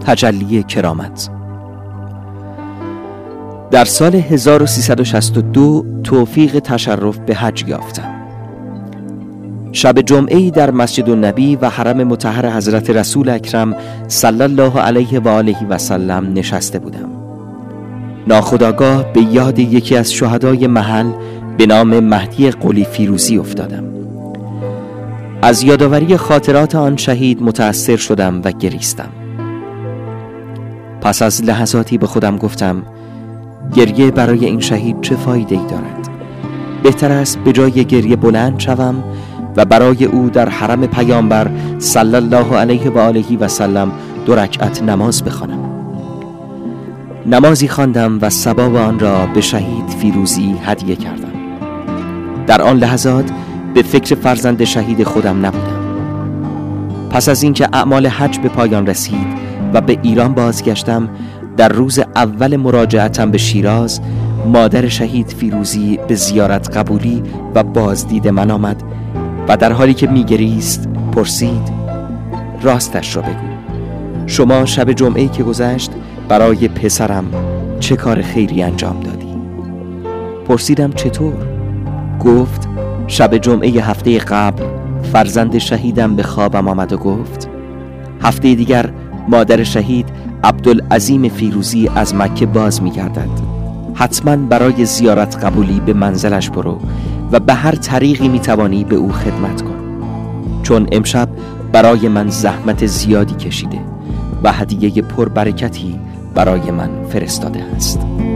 تجلی کرامت. در سال 1362 توفیق تشرف به حج یافتم. شب جمعه‌ای در مسجد النبی و حرم مطهر حضرت رسول اکرم صلی الله علیه و آله و سلم نشسته بودم. ناخودآگاه به یاد یکی از شهدای محل به نام مهدی قلی فیروزی افتادم. از یادآوری خاطرات آن شهید متأثر شدم و گریستم. پس از لحظاتی به خودم گفتم گریه برای این شهید چه فایده‌ای دارد؟ بهتر است به جای گریه بلند شوم و برای او در حرم پیامبر صلی الله علیه و آله و سلم 2 رکعت نماز بخوانم. نمازی خواندم و ثواب آن را به شهید فیروزی هدیه کردم. در آن لحظات به فکر فرزند شهید خودم نبودم. پس از اینکه اعمال حج به پایان رسید و به ایران بازگشتم، در روز اول مراجعتم به شیراز مادر شهید فیروزی به زیارت قبولی و بازدید من آمد و در حالی که می‌گریست پرسید راستش را بگو، شما شب جمعه‌ای که گذشت برای پسرم چه کار خیری انجام دادی؟ پرسیدم چطور؟ گفت شب جمعه هفته قبل فرزند شهیدم به خوابم آمد و گفت هفته دیگر مادر شهید عبدالعظیم فیروزی از مکه باز می‌گردد، حتما برای زیارت قبولی به منزلش برو و به هر طریقی می‌توانی به او خدمت کن، چون امشب برای من زحمت زیادی کشیده و هدیه پربرکتی برای من فرستاده است.